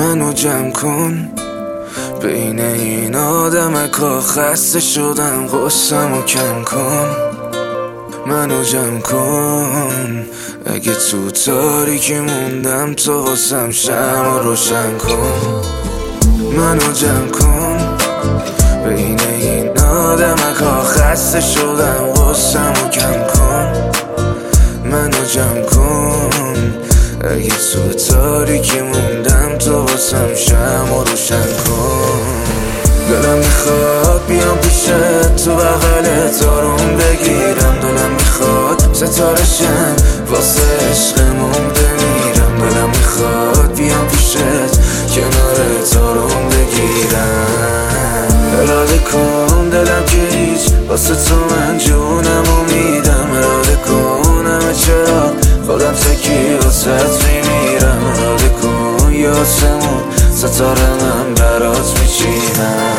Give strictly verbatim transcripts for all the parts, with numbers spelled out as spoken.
منو جمع کن. بین این آدمکا خسته شدم، غصه‌مو کم کن. منو جمع کن، اگه تو تاریکی موندم تو واسم شمع روشن کن. منو جمع کن، بین این آدمکا خسته شدم، غصه‌مو کم کن. منو جمع کن، اگه تو تاریکی موندم تو واسم شمع روشن کن. دلم میخواد بیام پیشت، تو بغلت آروم بگیرم. دلم میخواد ستاره شم، واسه عشقمون بمیرم. دلم میخواد بیام پیشت، کنارت آروم بگیرم. اراده کن دلم که هیچ، واسه تو من جونمو میدم. اراده کن همه چرا خودم تکی واسهت میمیرم. اراده کن یه آسمون ستاره من برات میچینم.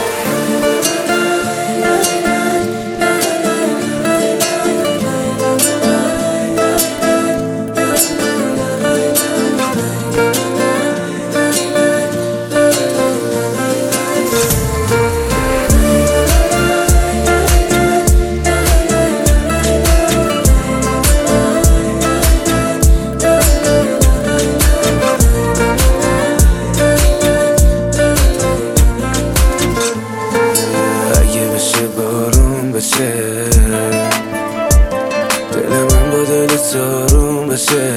دل من با دل تاروم بشه،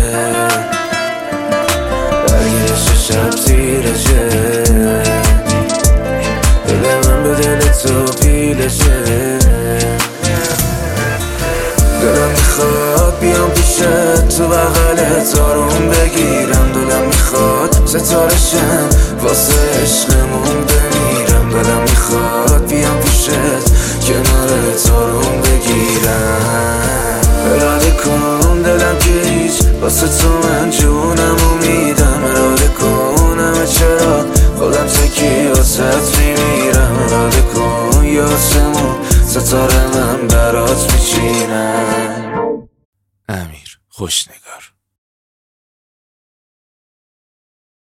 برگشت شب تیره شه. دل من به دل تو پیله شه. دلم میخواد بیام پیشت، تو بغلت آروم بگیرم. دلم میخواد ستاره شم، واسه عشقمون بمیرم. دلم میخواد بیام پیشت، کنارت آروم بگیرم. اراده کن دلم که هیچ، واسه تو من جونمو میدم. اراده کن همه چرا خودم تکی واسهت میمیرم. اراده کن یه آسمون ستاره من برات میچینم. امیر خوشنگار.